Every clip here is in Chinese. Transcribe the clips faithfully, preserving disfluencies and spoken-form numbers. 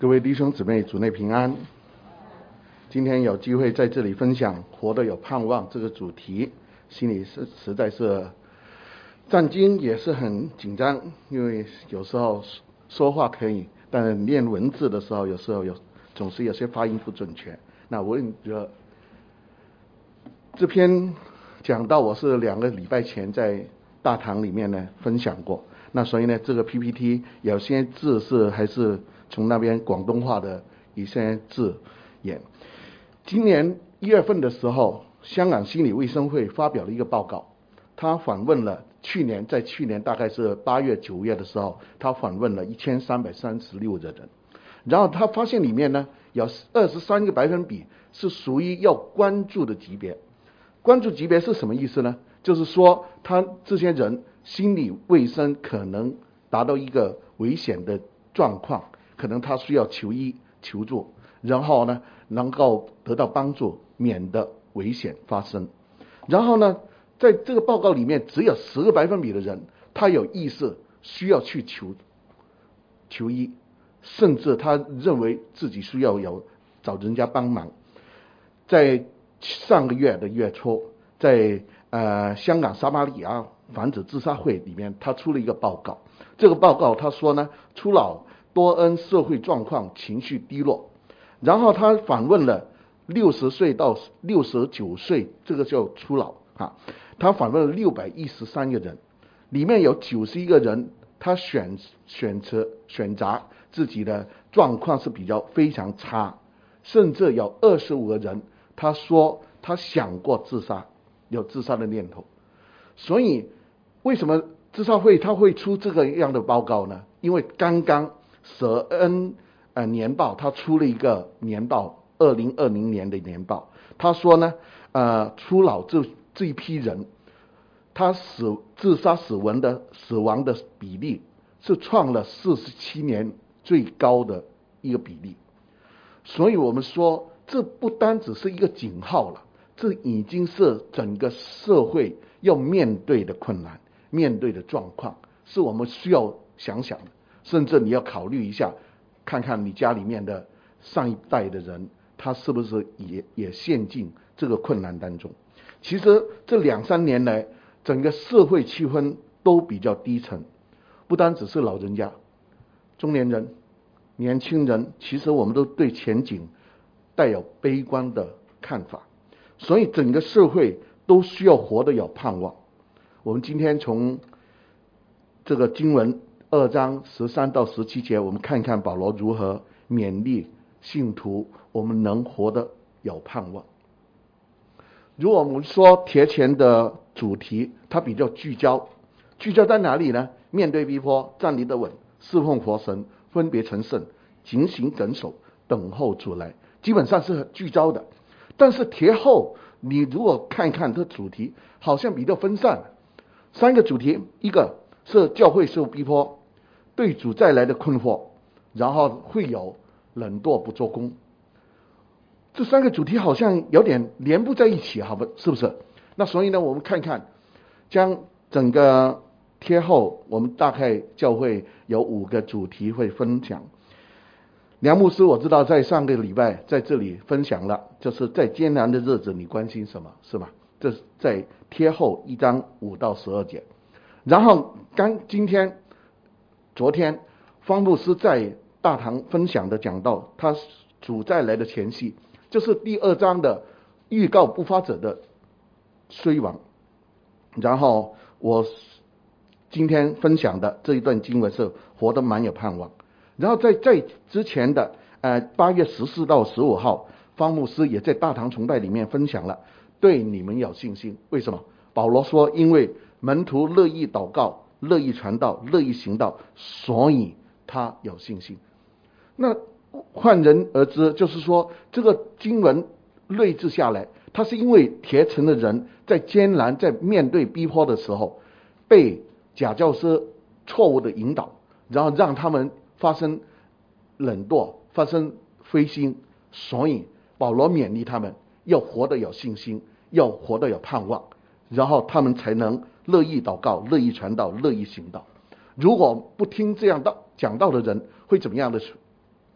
各位弟兄姊妹，主内平安。今天有机会在这里分享活得有盼望这个主题，心里是实在是战惊，也是很紧张，因为有时候说话可以，但念文字的时候有时候有总是有些发音不准确。那我觉得这篇讲到我是两个礼拜前在大堂里面呢分享过，那所以呢这个 P P T 有些字是还是从那边广东话的一些字眼。今年一月份的时候，香港心理卫生会发表了一个报告，他访问了去年在去年大概是八月九月的时候，他访问了一千三百三十六个人，然后他发现里面呢有二十三个百分比是属于要关注的级别。关注级别是什么意思呢？就是说他这些人心理卫生可能达到一个危险的状况，可能他需要求医求助，然后呢能够得到帮助，免得危险发生。然后呢在这个报告里面只有十个百分比的人他有意识需要去求求医，甚至他认为自己需要有找人家帮忙。在上个月的月初，在呃香港撒玛利亚防止自杀会里面，他出了一个报告。这个报告他说呢，初老多因社会状况情绪低落，然后他访问了六十岁到六十九岁，这个叫初老啊。他访问了六百一十三个人，里面有九十一个人他选选择选择自己的状况是比较非常差，甚至有二十五个人他说他想过自杀，有自杀的念头。所以为什么自杀会他会出这个样的报告呢？因为刚刚舍恩呃年报他出了一个年报，二零二零年的年报，他说呢呃初老这这一批人他死自杀死亡的死亡的比例是创了四十七年最高的一个比例。所以我们说这不单只是一个警号了，这已经是整个社会要面对的困难，面对的状况，是我们需要想想的。甚至你要考虑一下，看看你家里面的上一代的人，他是不是也也陷进这个困难当中。其实这两三年来，整个社会气氛都比较低沉，不单只是老人家，中年人、年轻人，其实我们都对前景带有悲观的看法，所以整个社会都需要活得有盼望。我们今天从这个经文二章十三到十七节，我们看看保罗如何勉励信徒，我们能活得有盼望。如果我们说帖前的主题，它比较聚焦，聚焦在哪里呢？面对逼迫，站立得稳，侍奉活神，分别成圣，警醒耿守，等候主来，基本上是聚焦的。但是帖后你如果看一看这主题，好像比较分散。三个主题，一个是教会受逼迫，对主再来的困惑，然后会有冷惰不做工。这三个主题好像有点连不在一起，好吧，是不是？那所以呢，我们看看，将整个帖后，我们大概教会有五个主题会分享。梁牧师我知道在上个礼拜在这里分享了，就是在艰难的日子你关心什么，是吗？这是在帖后一章五到十二节。然后刚今天昨天方牧师在大堂分享的讲到他主再来的前夕，就是第二章的预告不发者的衰亡。然后我今天分享的这一段经文是活得蛮有盼望。然后在在之前的呃八月十四到十五号，方牧师也在大堂崇拜里面分享了对你们有信心。为什么？保罗说因为门徒乐意祷告，乐意传道，乐意行道，所以他有信心。那换人而知，就是说这个经文类制下来，他是因为帖前的人在艰难在面对逼迫的时候，被假教师错误的引导，然后让他们发生冷惰，发生灰心，所以保罗勉励他们要活得有信心，要活得有盼望，然后他们才能乐意祷告，乐意传道，乐意行道。如果不听这样道讲道的人，会怎么样的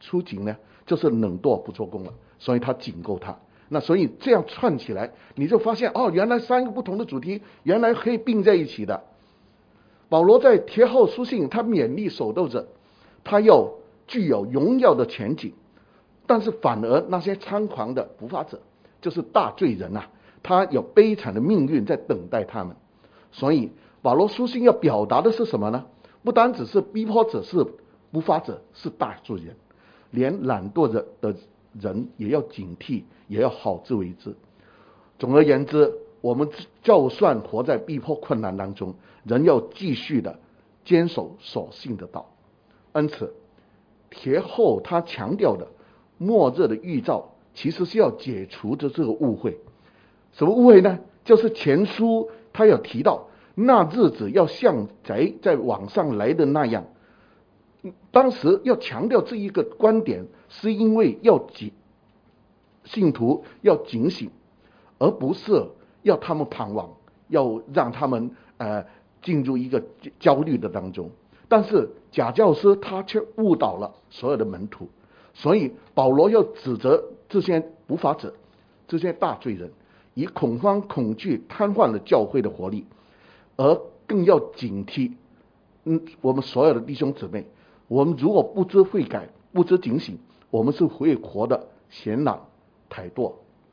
出警呢，就是冷惰不做工了，所以他警告他。那所以这样串起来，你就发现哦，原来三个不同的主题，原来可以并在一起的。保罗在帖后书信，他勉励守斗者，他要具有荣耀的前景，但是反而那些猖狂的不法者，就是大罪人啊，他有悲惨的命运在等待他们。所以保罗书信要表达的是什么呢？不单只是逼迫者是不法者，是大罪人，连懒惰的的人也要警惕，也要好自为之。总而言之，我们就算活在逼迫困难当中，仍要继续的坚守所信的道。因此帖后他强调的末日的预兆，其实是要解除的这个误会。什么误会呢？就是前书他有提到那日子要像贼在网上来的那样。当时要强调这一个观点，是因为要警信徒要警醒，而不是要他们盼望，要让他们呃进入一个焦虑的当中。但是假教师他却误导了所有的门徒，所以保罗要指责这些不法者，这些大罪人，以恐慌恐惧瘫痪了教会的活力，而更要警惕嗯我们所有的弟兄姊妹，我们如果不知悔改，不知警醒，我们是会活得闲懒怠惰。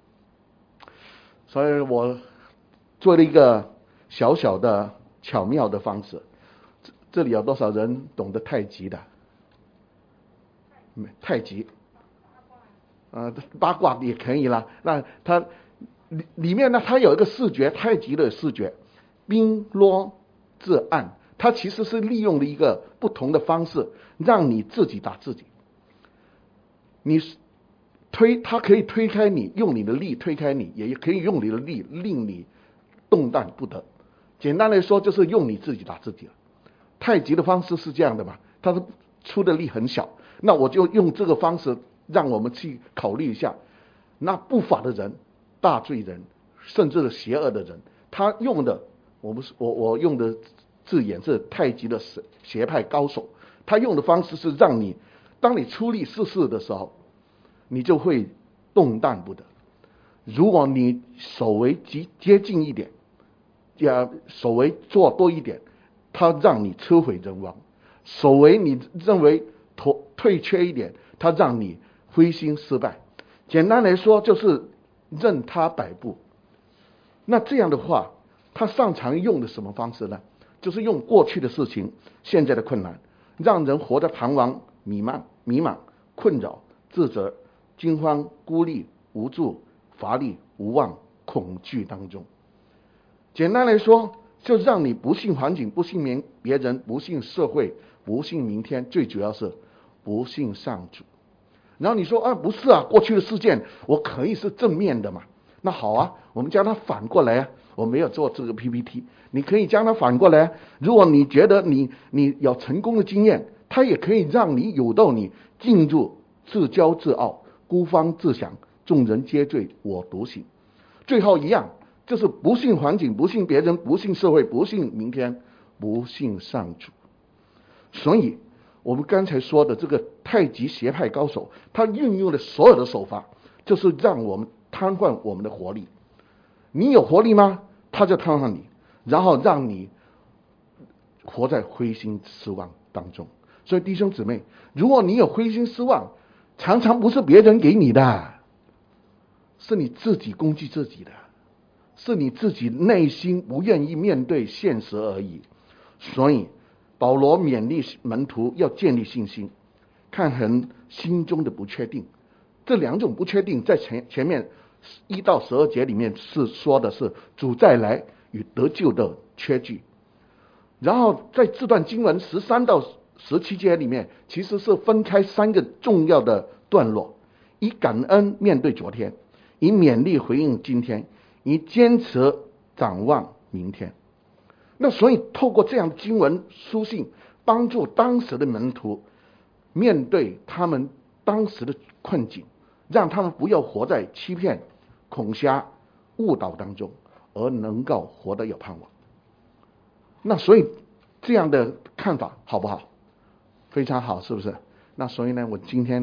所以我做了一个小小的巧妙的方式。这这里有多少人懂得太极的？太极呃八卦也可以啦。那它里里面呢，它有一个视觉，太极的视觉，兵罗至暗，它其实是利用了一个不同的方式，让你自己打自己。你推，它可以推开你，用你的力推开你，也可以用你的力令你动弹不得。简单来说，就是用你自己打自己了。太极的方式是这样的嘛，它是出的力很小，那我就用这个方式，让我们去考虑一下，那不法的人、大罪人，甚至是邪恶的人，他用的，我不是我我用的字眼是太极的邪派高手，他用的方式是让你，当你出力试试的时候，你就会动弹不得。如果你手为极接近一点，呀，手为做多一点，他让你车毁人亡；手为你认为退退却一点，他让你灰心失败。简单来说，就是任他摆布。那这样的话，他擅长用的什么方式呢？就是用过去的事情、现在的困难，让人活得彷徨、迷茫、迷茫、困扰、自责、惊慌、孤立、无助、乏力、无望、恐惧当中。简单来说，就让你不信环境，不信别人，不信社会，不信明天，最主要是不信上主。然后你说啊，不是啊，过去的事件我可以是正面的嘛？那好啊，我们将它反过来啊。我没有做这个 P P T， 你可以将它反过来。如果你觉得你你有成功的经验，它也可以让你有到你进入自骄自傲、孤芳自赏、众人皆醉我独醒。最后一样就是不信环境，不信别人，不信社会，不信明天，不信上主。所以我们刚才说的这个太极邪派高手，他运用的所有的手法，就是让我们瘫痪我们的活力。你有活力吗？他就瘫痪你，然后让你活在灰心失望当中。所以弟兄姊妹，如果你有灰心失望，常常不是别人给你的，是你自己攻击自己的，是你自己内心不愿意面对现实而已。所以保罗勉励门徒要建立信心，抗衡心中的不确定。这两种不确定在前前面一到十二节里面是说的是主再来与得救的缺据，然后在这段经文十三到十七节里面，其实是分开三个重要的段落：以感恩面对昨天，以勉励回应今天，以坚持展望明天。那所以透过这样的经文书信，帮助当时的门徒面对他们当时的困境，让他们不要活在欺骗、恐吓、误导当中，而能够活得有盼望。那所以这样的看法好不好？非常好，是不是？那所以呢，我今天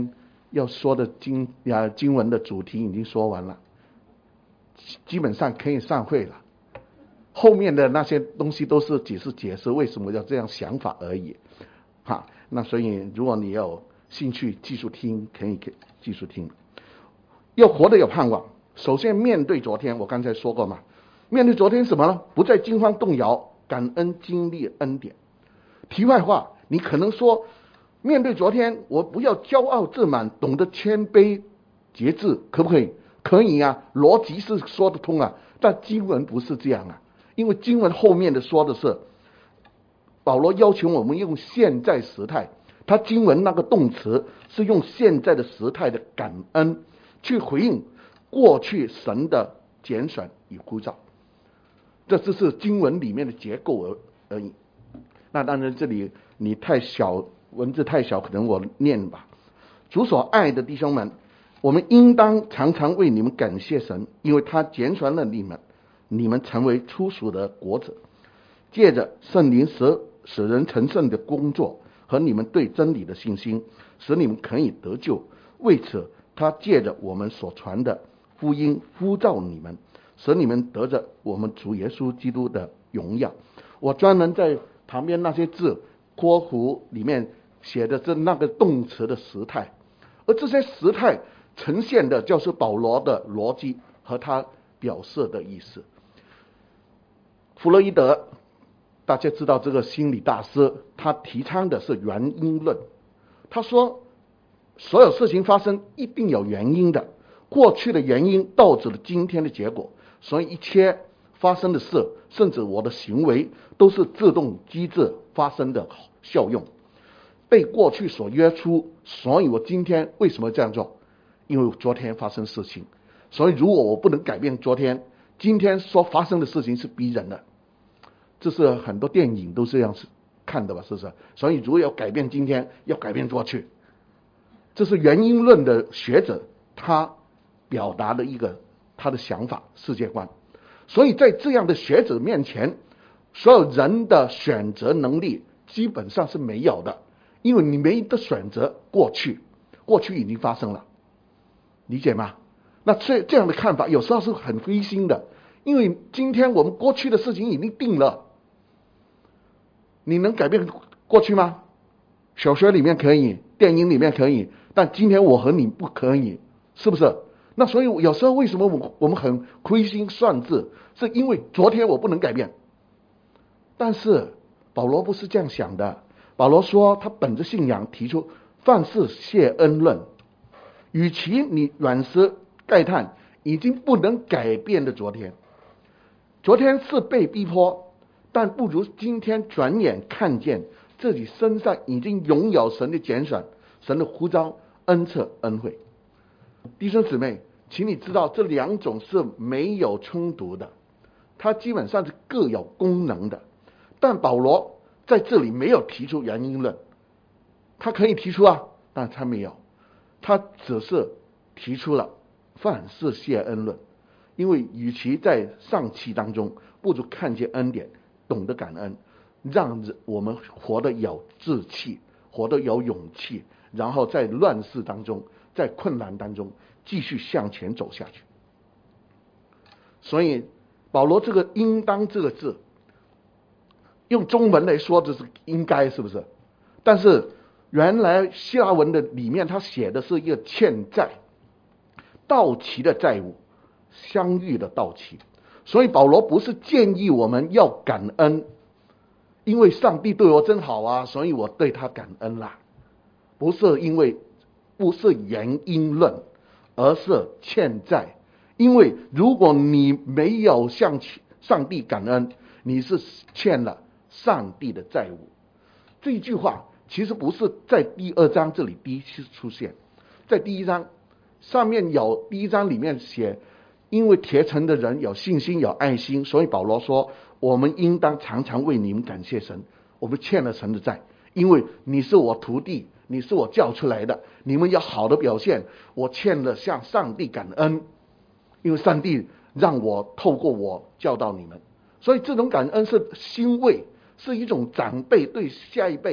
要说的经呀经文的主题已经说完了，基本上可以散会了。后面的那些东西都是只是解释为什么要这样想法而已。哈，那所以如果你有兴趣继续听，可以继续听。要活得有盼望，首先面对昨天，我刚才说过嘛，面对昨天什么呢？不再惊慌动摇，感恩经历恩典。题外话，你可能说，面对昨天，我不要骄傲自满，懂得谦卑节制，可不可以？可以啊，逻辑是说得通啊，但经文不是这样啊，因为经文后面的说的是，保罗要求我们用现在时态，他经文那个动词是用现在的时态的感恩去回应过去神的拣选与呼召，这只是经文里面的结构而而已。那当然这里你太小，文字太小，可能我念吧。主所爱的弟兄们，我们应当常常为你们感谢神，因为他拣选了你们，你们成为初属的果子，借着圣灵使使人成圣的工作和你们对真理的信心，使你们可以得救。为此他借着我们所传的福音呼召你们，使你们得着我们主耶稣基督的荣耀。我专门在旁边那些字括弧里面写的是那个动词的时态，而这些时态呈现的就是保罗的逻辑和他表示的意思。弗洛伊德大家知道这个心理大师，他提倡的是原因论。他说所有事情发生一定有原因的，过去的原因导致了今天的结果，所以一切发生的事，甚至我的行为，都是自动机制发生的效用，被过去所约束。所以我今天为什么这样做？因为昨天发生事情，所以如果我不能改变昨天，今天所发生的事情是逼人的。这是很多电影都这样看的吧，是不是？所以如果要改变今天，要改变过去，这是原因论的学者他表达的一个他的想法世界观。所以在这样的学者面前，所有人的选择能力基本上是没有的，因为你没得选择过去，过去已经发生了，理解吗？那这这样的看法有时候是很灰心的，因为今天我们过去的事情已经定了，你能改变过去吗？小说里面可以，电影里面可以，但今天我和你不可以，是不是？那所以有时候为什么我我们很亏心丧志，是因为昨天我不能改变。但是保罗不是这样想的，保罗说他本着信仰提出凡事谢恩论，与其你软石盖叹已经不能改变的昨天，昨天是被逼迫，但不如今天转眼看见自己身上已经拥有神的拣选，神的呼召、恩赐、恩惠。弟兄姊妹，请你知道这两种是没有冲突的，它基本上是各有功能的。但保罗在这里没有提出原因论，他可以提出啊，但他没有，他只是提出了凡事谢恩论。因为与其在丧气当中，不如看见恩典，懂得感恩，让我们活得有志气，活得有勇气，然后在乱世当中，在困难当中继续向前走下去。所以保罗这个应当这个字用中文来说就是应该，是不是？但是原来希腊文的里面他写的是一个欠债，到期的债务，相遇的到期。所以保罗不是建议我们要感恩，因为上帝对我真好啊，所以我对他感恩啦。不是因为不是原因论，而是欠债。因为如果你没有向上帝感恩，你是欠了上帝的债务。这一句话其实不是在第二章这里第一次出现，在第一章上面有，第一章里面写，因为帖城的人有信心有爱心，所以保罗说我们应当常常为你们感谢神，我们欠了神的债，因为你是我徒弟，你是我教出来的，你们有好的表现，我欠了向上帝感恩，因为上帝让我透过我教导你们。所以这种感恩是欣慰，是一种长辈对下一辈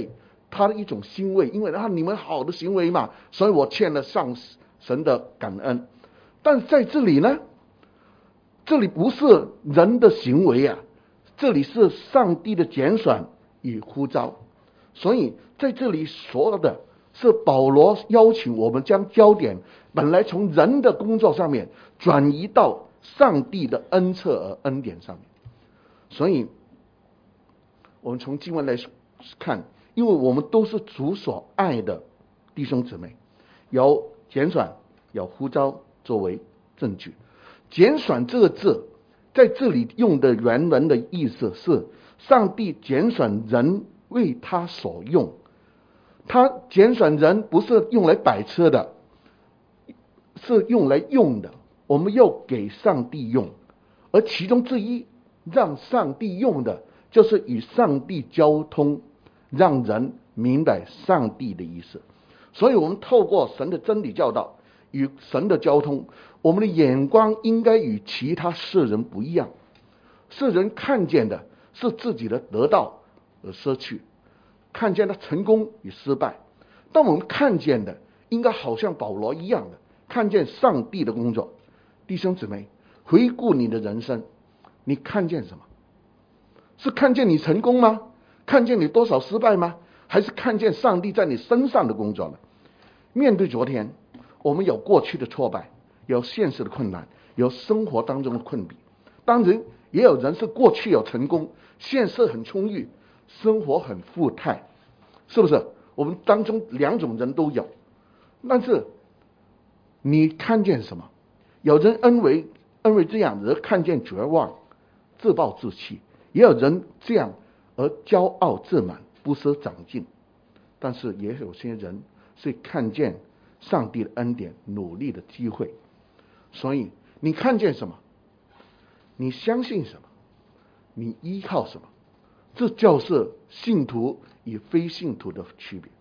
他的一种欣慰，因为啊你们好的行为嘛，所以我欠了上神的感恩。但在这里呢，这里不是人的行为啊，这里是上帝的拣选与呼召。所以在这里说的是保罗邀请我们将焦点本来从人的工作上面转移到上帝的恩赐和恩典上面。所以我们从经文来看，因为我们都是主所爱的弟兄姊妹，有拣选有呼召作为证据。拣选这个字在这里用的原文的意思是上帝拣选人为他所用，他拣选人不是用来摆设的，是用来用的，我们要给上帝用。而其中之一让上帝用的就是与上帝交通，让人明白上帝的意思。所以我们透过神的真理教导与神的交通，我们的眼光应该与其他世人不一样。世人看见的是自己的得到而失去，看见他成功与失败，但我们看见的应该好像保罗一样的看见上帝的工作。弟兄姊妹，回顾你的人生，你看见什么？是看见你成功吗？看见你多少失败吗？还是看见上帝在你身上的工作呢？面对昨天，我们有过去的挫败，有现实的困难，有生活当中的困逼。当然也有人是过去有成功，现实很充裕，生活很富态，是不是？我们当中两种人都有。但是你看见什么？有人恩为恩为这样而看见绝望，自暴自弃，也有人这样而骄傲自满，不思长进。但是也有些人是看见上帝的恩典，努力的机会。所以你看见什么？你相信什么？你依靠什么？这就是信徒与非信徒的区别。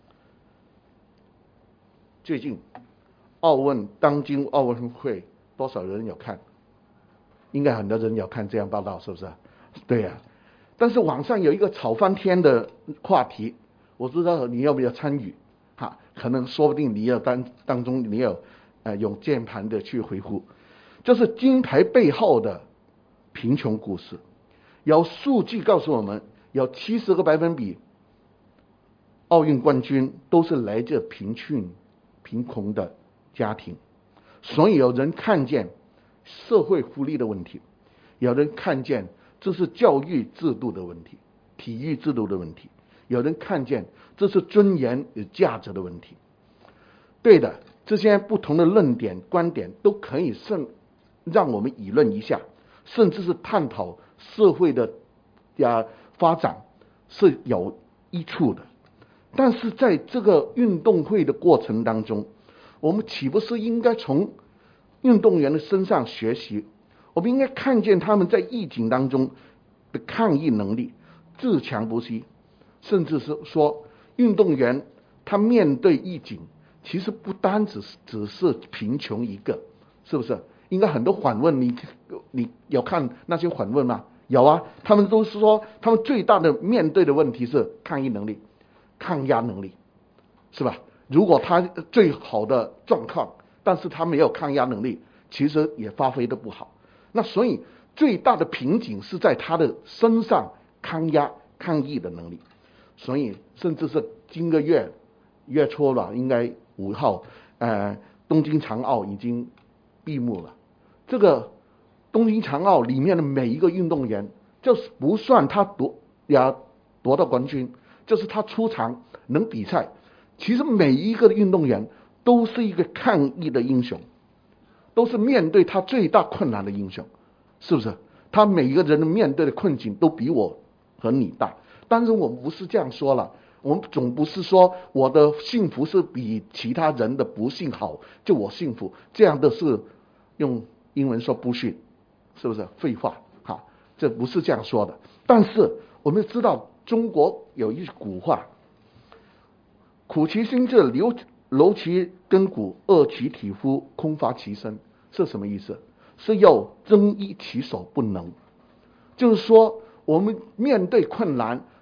最近奥运当今奥运会多少人有看？应该很多人有看这样报道，是不是？对呀、啊。但是网上有一个吵翻天的话题，我不知道你要不要参与哈？可能说不定你要当当中你有呃用键盘的去回复，就是金牌背后的贫穷故事。有数据告诉我们，有七十个百分比奥运冠军都是来自贫穷贫穷的家庭。所以有人看见社会福利的问题，有人看见这是教育制度的问题，体育制度的问题，有人看见这是尊严与价值的问题。对的，这些不同的论点观点都可以甚让我们议论一下，甚至是探讨社会的呀发展是有益处的。但是在这个运动会的过程当中，我们岂不是应该从运动员的身上学习？我们应该看见他们在疫情当中的抗疫能力，自强不息，甚至是说运动员他面对疫情，其实不单只是只是贫穷一个，是不是？应该很多访问，你你有看那些访问吗？有啊，他们都是说他们最大的面对的问题是抗疫能力、抗压能力，是吧？如果他最好的状况，但是他没有抗压能力，其实也发挥的不好。那所以最大的瓶颈是在他的身上抗压抗疫的能力。所以甚至是今个月月初了，应该五号，呃，东京残奥已经闭幕了。这个东京残奥里面的每一个运动员，就是不算他夺呀夺到冠军，就是他出场能比赛，其实每一个运动员都是一个抗疫的英雄，都是面对他最大困难的英雄，是不是？他每一个人面对的困境都比我和你大。但是我们不是这样说了，我们总不是说我的幸福是比其他人的不幸好，就我幸福，这样的是用英文说bullshit，是不是废话？哈，这不是这样说的。但是我们知道中国有一句古话，苦其心志，柔柔其筋骨，饿其体肤，空乏其身，是什么意思？是要睁一其手不能。就是说我们面对困难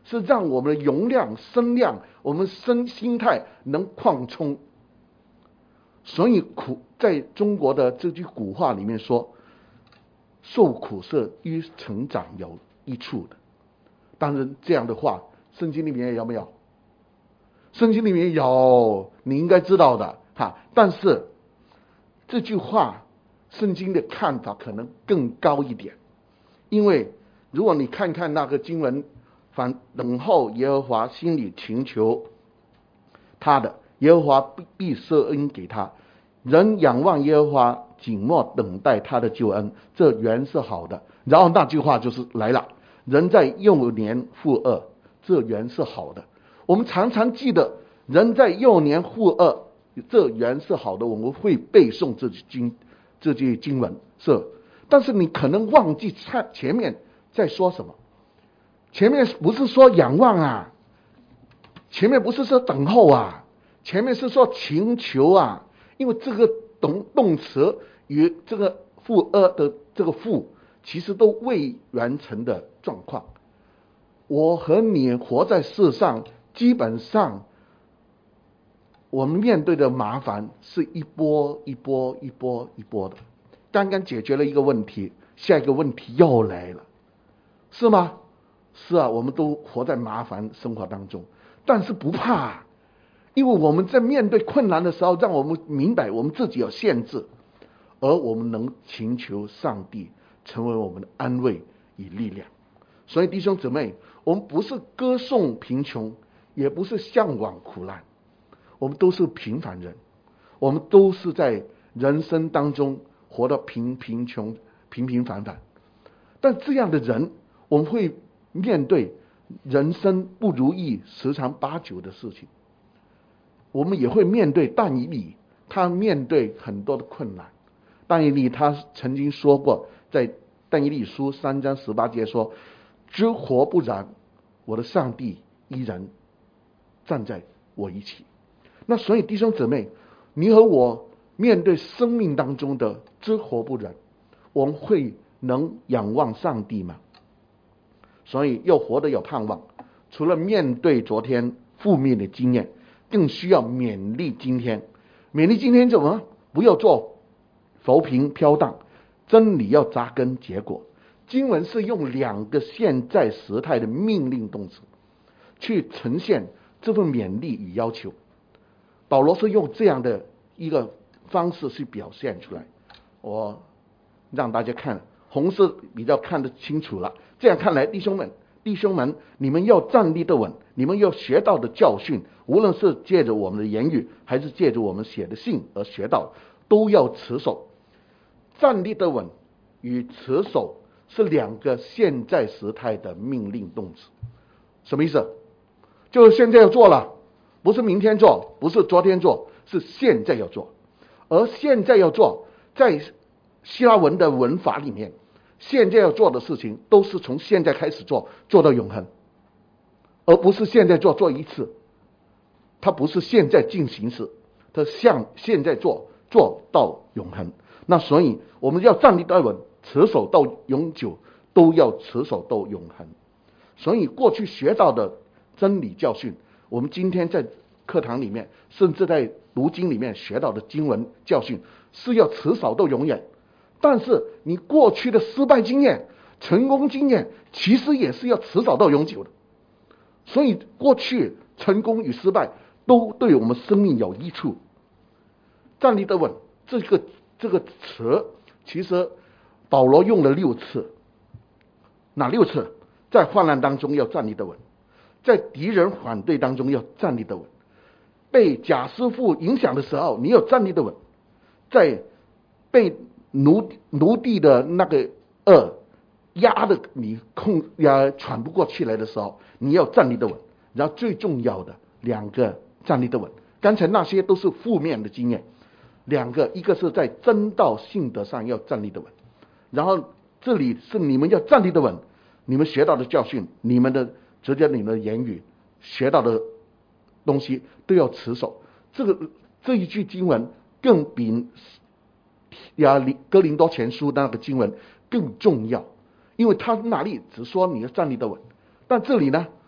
是让我们的容量、声量、我们身心态能扩充。所以苦在中国的这句古话里面说，受苦是与成长有益处的。当然这样的话圣经里面有没有？圣经里面有，你应该知道的哈。但是这句话圣经的看法可能更高一点，因为如果你看看那个经文，反等候耶和华，心里请求他的，耶和华必施恩给他。人仰望耶和华，紧默等待他的救恩，这原是好的。然后那句话就是来了，人在幼年负恶，这原是好的。我们常常记得人在幼年负恶，这原是好的，我们会背诵这句经这句经文是，但是你可能忘记前面在说什么。前面不是说仰望啊，前面不是说等候啊，前面是说请求啊。因为这个动动词与这个负恶的这个负其实都未完成的状况。我和你活在世上，基本上我们面对的麻烦是一波一波一波一波的。刚刚解决了一个问题，下一个问题又来了，是吗？是啊，我们都活在麻烦生活当中，但是不怕，因为我们在面对困难的时候，让我们明白我们自己有限制，而我们能请求上帝成为我们的安慰与力量。所以弟兄姊妹，我们不是歌颂贫穷，也不是向往苦难，我们都是平凡人，我们都是在人生当中活得平贫穷平平凡凡。但这样的人，我们会面对人生不如意十常八九的事情，我们也会面对但以理，他面对很多的困难。但以理他曾经说过，在但以理书三章十八节说，知活不然，我的上帝依然站在我一起。那所以弟兄姊妹，你和我面对生命当中的知活不然，我们会能仰望上帝吗？所以要活得有盼望，除了面对昨天负面的经验，更需要勉励今天。勉励今天怎么？不要做浮萍飘荡，真理要扎根结果。经文是用两个现在时态的命令动词去呈现这份勉励与要求。保罗是用这样的一个方式去表现出来，我让大家看红色比较看得清楚了。这样看来，弟兄们弟兄们你们要站立得稳，你们要学到的教训，无论是借着我们的言语，还是借着我们写的信而学到，都要持守。站立得稳与持守是两个现在时态的命令动词。什么意思？就是现在要做了，不是明天做，不是昨天做，是现在要做。而现在要做，在希腊文的文法里面，现在要做的事情都是从现在开始做，做到永恒，而不是现在做做一次。它不是现在进行时，它向现在做做到永恒。那所以我们要站立得稳，持守到永久，都要持守到永恒。所以过去学到的真理教训，我们今天在课堂里面，甚至在读经里面学到的经文教训，是要持守到永远。但是你过去的失败经验、成功经验，其实也是要持守到永久的。所以过去成功与失败都对我们生命有益处。站立得稳这个这个词，其实保罗用了六次。哪六次？在患难当中要站立得稳，在敌人反对当中要站立得稳，被假师傅影响的时候你要站立得稳，在被奴奴隶的那个恶压的你控压喘不过气来的时候，你要站立得稳。然后最重要的两个站立得稳，刚才那些都是负面的经验，两个一个是在真道信德上要站立得稳，然后这里是你们要站立得稳，你们学到的教训，你们的直接你们的言语学到的东西都要持守。这个这一句经文更比呀哥林多前书那个经文更重要，因为他那里只说你要站立得稳，但这里呢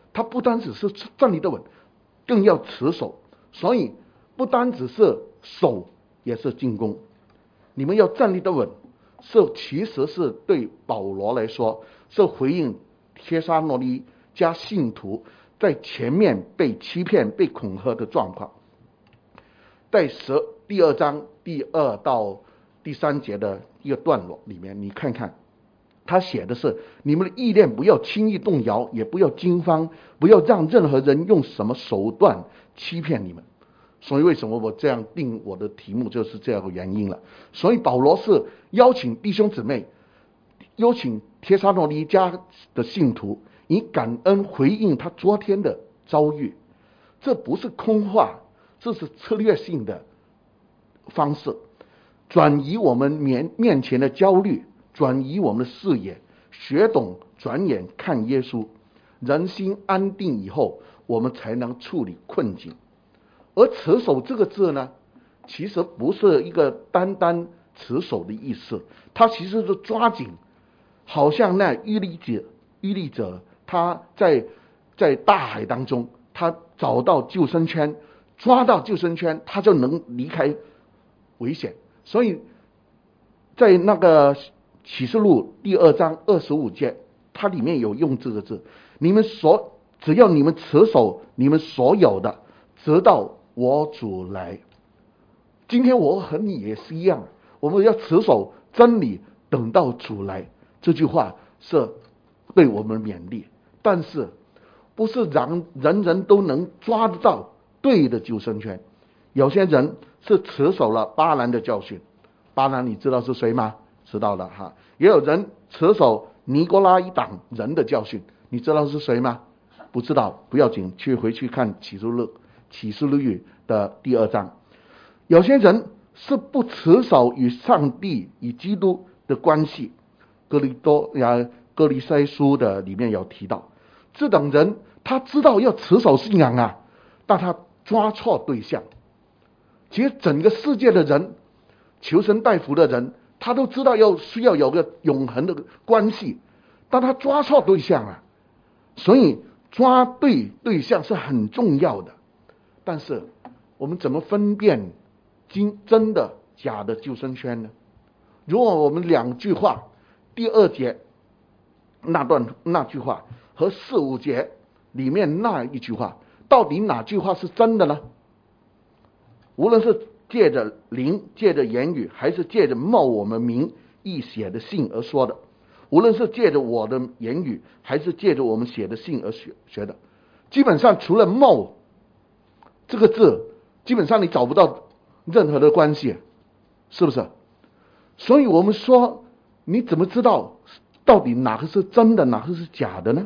他不单只是站立得稳，更要持守。所以不单只是守，也是进攻。你们要站立得稳，是其实是对保罗来说，是回应帖撒罗尼迦信徒在前面被欺骗、被恐吓的状况。在十第二章第二到第三节的一个段落里面，你看看他写的是：你们的意念不要轻易动摇，也不要惊慌，不要让任何人用什么手段欺骗你们。所以为什么我这样定我的题目，就是这样的原因了。所以保罗是邀请弟兄姊妹，邀请帖撒罗尼迦的信徒以感恩回应他昨天的遭遇。这不是空话，这是策略性的方式，转移我们面面前的焦虑，转移我们的视野，学懂转眼看耶稣。人心安定以后，我们才能处理困境。而持守这个字呢，其实不是一个单单持守的意思，它其实是抓紧，好像那渔利者，渔利者他在在大海当中，他找到救生圈，抓到救生圈，他就能离开危险。所以在那个启示录第二章二十五节，它里面有用这个字：你们所只要你们持守你们所有的，直到我主来。今天我和你也是一样，我们要持守真理，等到主来。这句话是对我们勉励，但是不是让人人都能抓得到对的救生圈。有些人是持守了巴兰的教训，巴兰你知道是谁吗？知道了哈。也有人持守尼哥拉一党人的教训，你知道是谁吗？不知道不要紧，去回去看启示录启示录的第二章。有些人是不持守与上帝与基督的关系，哥林多呀哥林西书的里面有提到，这等人他知道要持守信仰啊，但他抓错对象。其实整个世界的人，求神拜福的人，他都知道要需要有个永恒的关系，但他抓错对象啊。所以抓对对象是很重要的。但是我们怎么分辨真的假的救生圈呢？如果我们两句话，第二节那段那句话和四五节里面那一句话，到底哪句话是真的呢？无论是借着灵，借着言语，还是借着冒我们名义写的信而说的，无论是借着我的言语，还是借着我们写的信而学学的，基本上除了冒这个字，基本上你找不到任何的关系，是不是？所以我们说，你怎么知道到底哪个是真的，哪个是假的呢？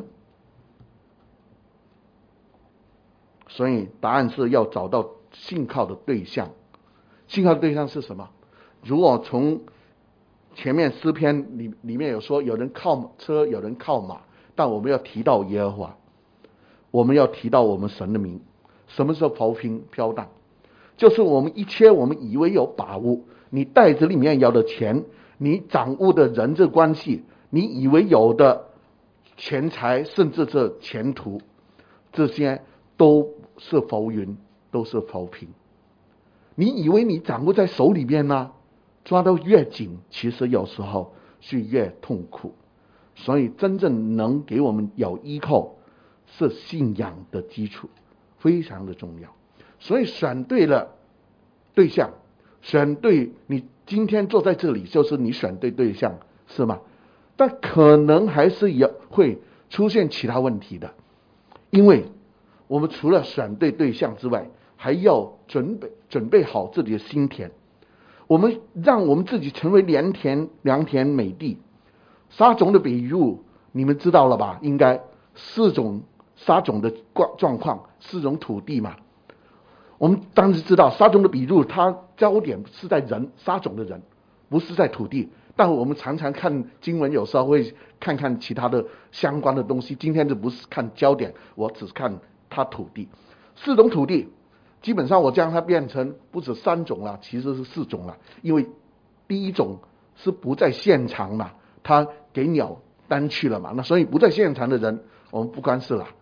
所以答案是要找到信靠的对象。信靠的对象是什么？如果从前面诗篇 里, 里面有说，有人靠车，有人靠马，但我们要提到耶和华，我们要提到我们神的名。什么时候浮萍飘荡？就是我们一切我们以为有把握，你袋子里面有的钱，你掌握的人际关系，你以为有的钱财，甚至是前途，这些都是浮云，都是浮萍。你以为你掌握在手里面吗？抓得越紧，其实有时候是越痛苦。所以真正能给我们有依靠，是信仰的基础，非常的重要。所以选对了对象，选对，你今天坐在这里就是你选对对象，是吗？但可能还是也会出现其他问题的，因为我们除了选对对象之外，还要准备准备好自己的心田。我们让我们自己成为良田，良田美地。撒种的比喻你们知道了吧？应该四种撒种的状况，四种土地嘛。我们当时知道撒种的比喻，它焦点是在人，撒种的人，不是在土地。但我们常常看经文，有时候会看看其他的相关的东西。今天就不是看焦点，我只看它土地。四种土地，基本上我将它变成不止三种了，其实是四种了。因为第一种是不在现场嘛，他给鸟单去了嘛，那所以不在现场的人我们不关事了。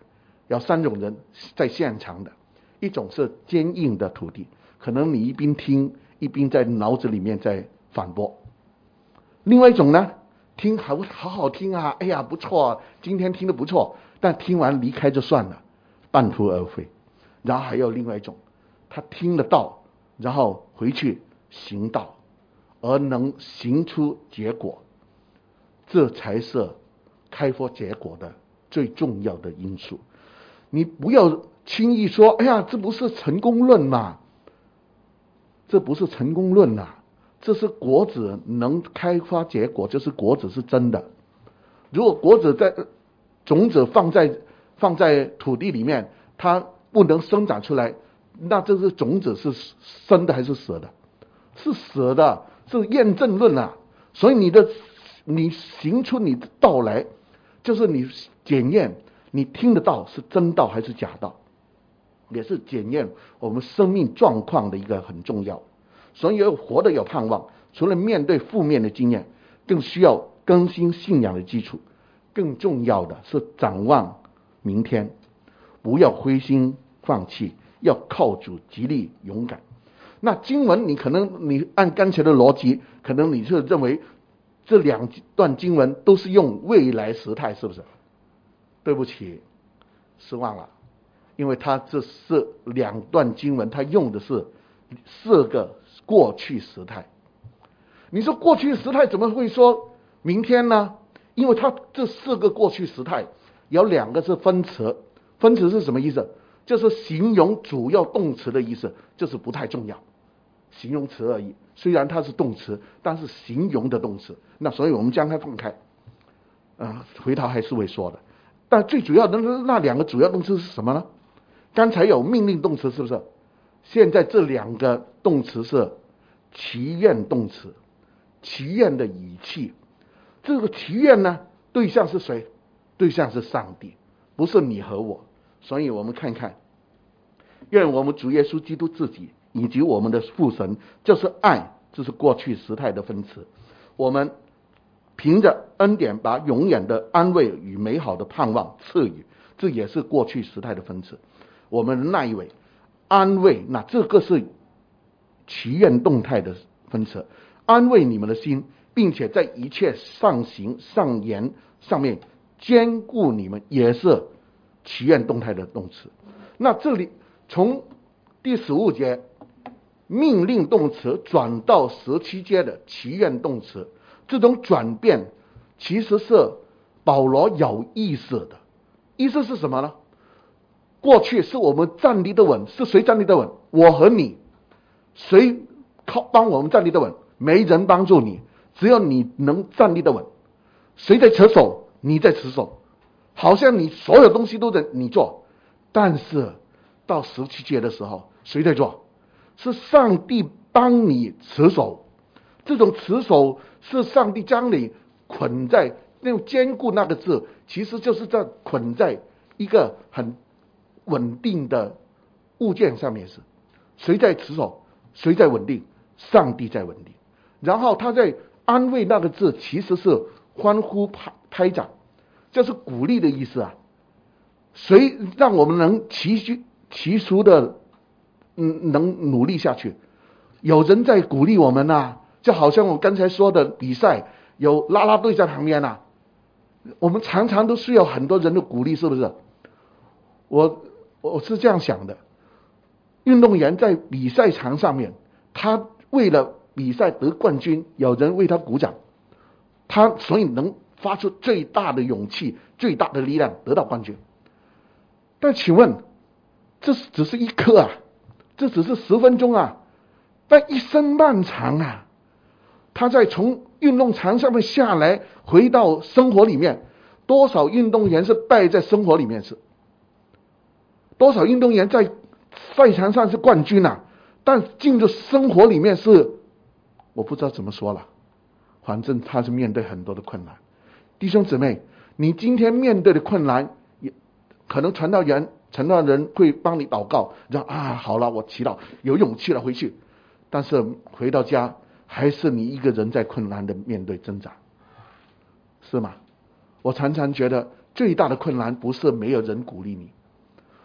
有三种人在现场的，一种是坚硬的土地，可能你一边听一边在脑子里面在反驳。另外一种呢，听好好好听啊，哎呀不错啊，今天听得不错，但听完离开就算了，半途而废。然后还有另外一种，他听得到，然后回去行道，而能行出结果，这才是开花结果的最重要的因素。你不要轻易说，哎呀，这不是成功论嘛？这不是成功论啊，这是果子能开花结果，就是果子是真的。如果果子在种子放在放在土地里面，它不能生长出来，那这是种子是生的还是死的？是死的，是验证论啊。所以你的你行出你的道来，就是你检验你听得到是真道还是假道，也是检验我们生命状况的一个很重要。所以要活得有盼望，除了面对负面的经验，更需要更新信仰的基础。更重要的是展望明天，不要灰心放弃，要靠主极力勇敢。那经文你可能你按刚才的逻辑，可能你就认为这两段经文都是用未来时态，是不是？对不起，失望了，因为他这是两段经文，他用的是四个过去时态。你说过去时态怎么会说明天呢？因为他这四个过去时态有两个是分词，分词是什么意思？就是形容主要动词的意思，就是不太重要，形容词而已。虽然它是动词，但是形容的动词，那所以我们将它放开。啊、呃，回头还是会说的。但最主要的那两个主要动词是什么呢？刚才有命令动词，是不是？现在这两个动词是祈愿动词，祈愿的语气。这个祈愿呢，对象是谁？对象是上帝，不是你和我。所以我们看看，愿我们主耶稣基督自己以及我们的父神，就是爱，这是过去时态的分词。我们凭着恩典把永远的安慰与美好的盼望赐予，这也是过去时态的分词。我们的那一位安慰，那这个是祈愿动态的分词，安慰你们的心，并且在一切上行上言上面兼顾你们，也是祈愿动态的动词。那这里从第十五节命令动词转到十七节的祈愿动词，这种转变其实是保罗有意识的。意思是什么呢？过去是我们站立的稳，是谁站立的稳？我和你。谁靠帮我们站立的稳？没人帮助你，只有你能站立的稳。谁在持守？你在持守，好像你所有东西都在你做。但是到十七节的时候，谁在做？是上帝帮你持守。这种持守是上帝将你捆在，用坚固那个字，其实就是在捆在一个很稳定的物件上面。是谁在持守？谁在稳定？上帝在稳定。然后他在安慰那个字，其实是欢呼拍拍掌，这是鼓励的意思啊。谁让我们能齐齐齐出的，嗯，能努力下去？有人在鼓励我们啊，就好像我刚才说的比赛，有啦啦队在旁边啊。我们常常都需要很多人的鼓励，是不是？我我是这样想的，运动员在比赛场上面，他为了比赛得冠军，有人为他鼓掌，他所以能发出最大的勇气、最大的力量得到冠军。但请问，这只是一刻啊，这只是十分钟啊，但一生漫长啊。他在从运动场上面下来，回到生活里面，多少运动员是败在生活里面是？多少运动员在赛场上是冠军啊，但进入生活里面是，我不知道怎么说了，反正他是面对很多的困难。弟兄姊妹，你今天面对的困难，也可能传道人传道人会帮你祷告，让啊好了，我祈祷有勇气了回去。但是回到家，还是你一个人在困难的面对挣扎，是吗？我常常觉得最大的困难不是没有人鼓励你，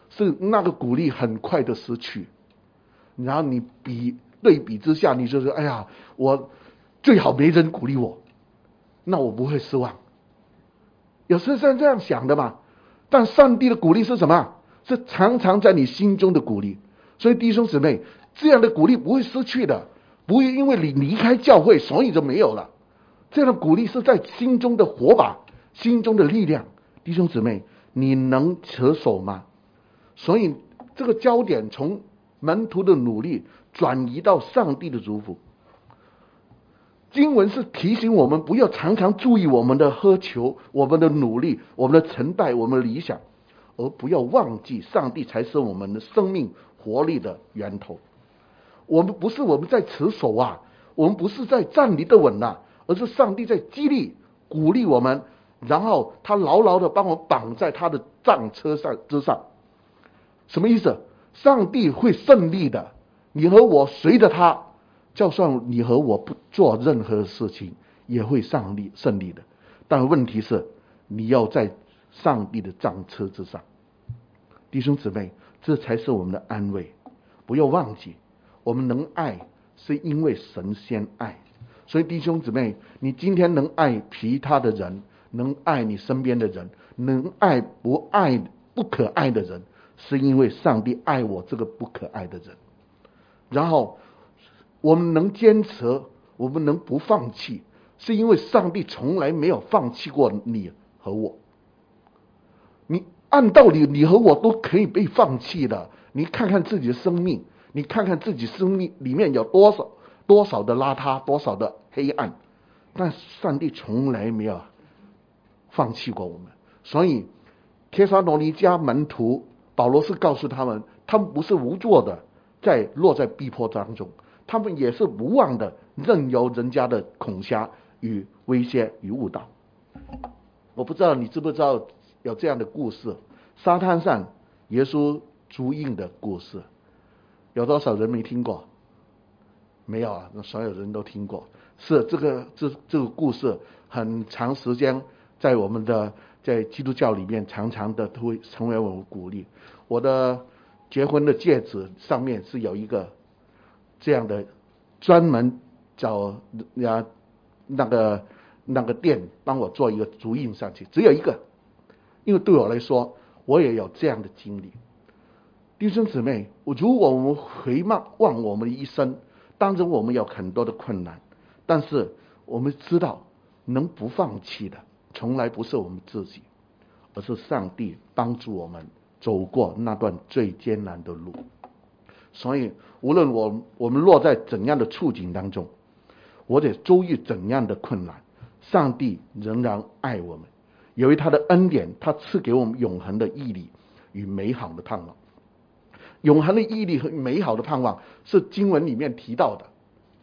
是那个鼓励很快的失去，然后你比对比之下，你就说：“哎呀，我最好没人鼓励我，那我不会失望。”有时候是这样想的嘛。但上帝的鼓励是什么？是常常在你心中的鼓励。所以弟兄姊妹，这样的鼓励不会失去的，不会因为你离开教会所以就没有了。这样的鼓励是在心中的火把，心中的力量。弟兄姊妹，你能持守吗？所以这个焦点从门徒的努力转移到上帝的祝福。经文是提醒我们不要常常注意我们的苛求，我们的努力，我们的成败，我们的理想，而不要忘记上帝才是我们的生命活力的源头。我们不是我们在持守啊，我们不是在站立的稳啊，而是上帝在激励鼓励我们，然后他牢牢的帮我绑在他的战车上之上。什么意思？上帝会胜利的，你和我随着他，就算你和我不做任何事情，也会胜利胜利的。但问题是，你要在上帝的战车之上。弟兄姊妹，这才是我们的安慰。不要忘记，我们能爱是因为神先爱。所以弟兄姊妹，你今天能爱其他的人，能爱你身边的人，能爱不爱不可爱的人，是因为上帝爱我这个不可爱的人。然后我们能坚持，我们能不放弃，是因为上帝从来没有放弃过你和我。你按道理你和我都可以被放弃的，你看看自己的生命，你看看自己生命里面有多少多少的邋遢，多少的黑暗，但上帝从来没有放弃过我们。所以帖撒罗尼迦门徒保罗是告诉他们，他们不是无作的在落在逼迫当中，他们也是无望的任由人家的恐吓与威胁与误导。我不知道你知不知道有这样的故事，沙滩上耶稣足印的故事，有多少人没听过？没有啊，所有人都听过。是这个这这个故事很长时间在我们的在基督教里面常常的都会成为我们鼓励。我的结婚的戒指上面是有一个这样的，专门找呀那个那个店帮我做一个足印上去，只有一个。因为对我来说，我也有这样的经历。弟兄姊妹，如果我们回望我们的一生，当中我们有很多的困难，但是我们知道能不放弃的从来不是我们自己，而是上帝帮助我们走过那段最艰难的路。所以无论我我们落在怎样的处境当中，或者遭遇怎样的困难，上帝仍然爱我们，由于他的恩典，他赐给我们永恒的毅力与美好的盼望。永恒的毅力和美好的盼望是经文里面提到的。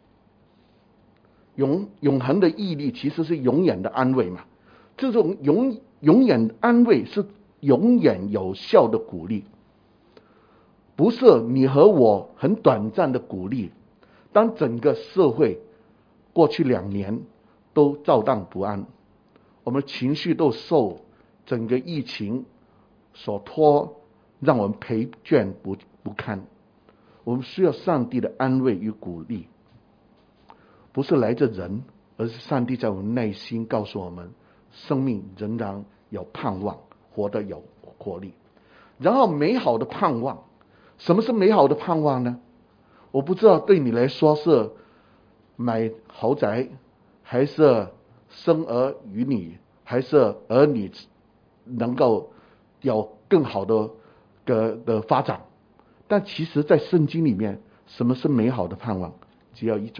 永永恒的毅力其实是永远的安慰嘛，这种永永远安慰是永远有效的鼓励，不是你和我很短暂的鼓励。当整个社会过去两年都躁荡不安，我们情绪都受整个疫情所拖，让我们疲倦不不堪。我们需要上帝的安慰与鼓励，不是来自人，而是上帝在我们内心告诉我们，生命仍然有盼望，活得有活力。然后美好的盼望，什么是美好的盼望呢？我不知道对你来说是买豪宅，还是生儿育女，还是儿女能够有更好的的的发展。但其实在圣经里面，什么是美好的盼望？只有一种，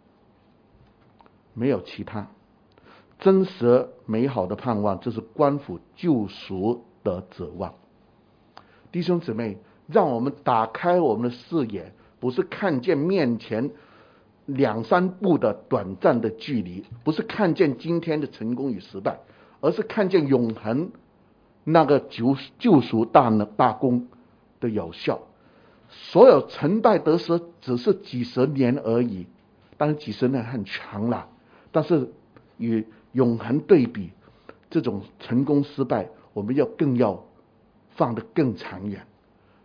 没有其他。真实美好的盼望，这是关乎救赎的指望。弟兄姊妹，让我们打开我们的视野，不是看见面前两三步的短暂的距离，不是看见今天的成功与失败，而是看见永恒那个救救赎大大功的有效。所有成败得失只是几十年而已，但是几十年很长了，但是与永恒对比，这种成功失败我们要更要放得更长远。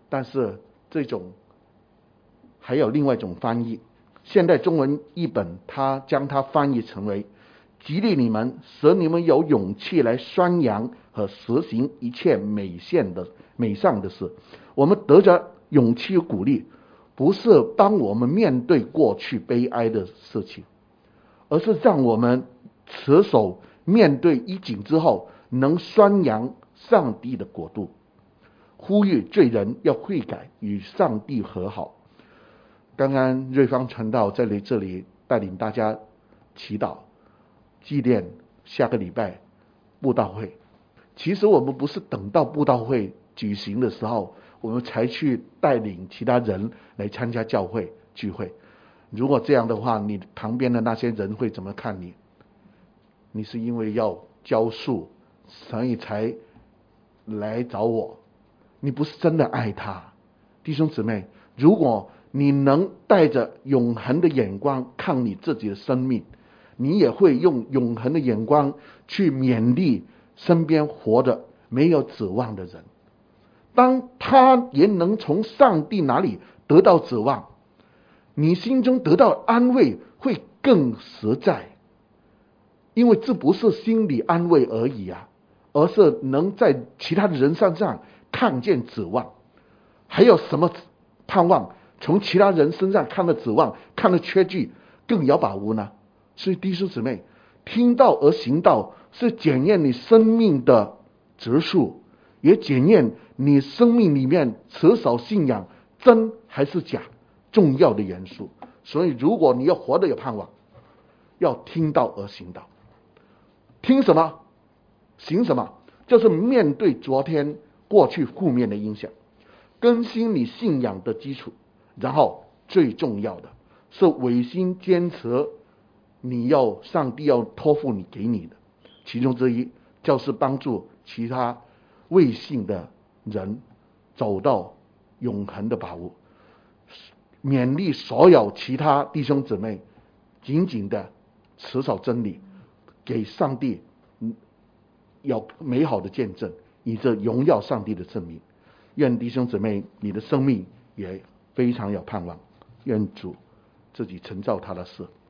但是这种还有另外一种翻译，现代中文译本它将它翻译成为激励你们，使你们有勇气来宣扬和实行一切美善的美善的事。我们得着勇气与鼓励，不是帮我们面对过去悲哀的事情，而是让我们持守面对疫情之后能宣扬上帝的国度，呼吁罪人要悔改，与上帝和好。刚刚瑞芳传道在这里带领大家祈祷纪念下个礼拜布道会。其实我们不是等到布道会举行的时候我们才去带领其他人来参加教会聚会，如果这样的话，你旁边的那些人会怎么看你？你是因为要教书所以才来找我，你不是真的爱他。弟兄姊妹，如果你能带着永恒的眼光看你自己的生命，你也会用永恒的眼光去勉励身边活着没有指望的人。当他也能从上帝那里得到指望，你心中得到安慰会更实在。因为这不是心理安慰而已啊，而是能在其他的人身上看见指望。还有什么盼望从其他人身上看到指望，看到缺据更有把握呢？所以弟兄姊妹，听道而行道是检验你生命的质数，也检验你生命里面持守信仰真还是假重要的元素。所以如果你要活得有盼望，要听道而行道。听什么行什么，就是面对昨天过去负面的影响，更新你信仰的基础。然后最重要的是违心坚持你要上帝要托付你给你的，其中之一就是帮助其他未信的人走到永恒的把握，勉励所有其他弟兄姊妹紧紧的持守真理，给上帝有美好的见证，以致荣耀上帝的圣名。愿弟兄姊妹你的生命也非常有盼望，愿主自己成就他的事。